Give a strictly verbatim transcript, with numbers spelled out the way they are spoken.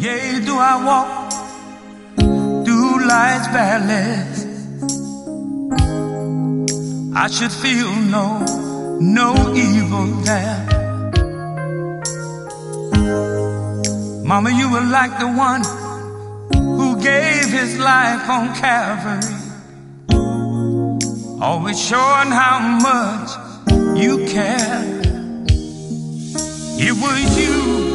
Yea, do I walk through life's valleys, I should feel no, no evil there. Mama, you were like the one who gave his life on Calvary, always showing how much you care. It was you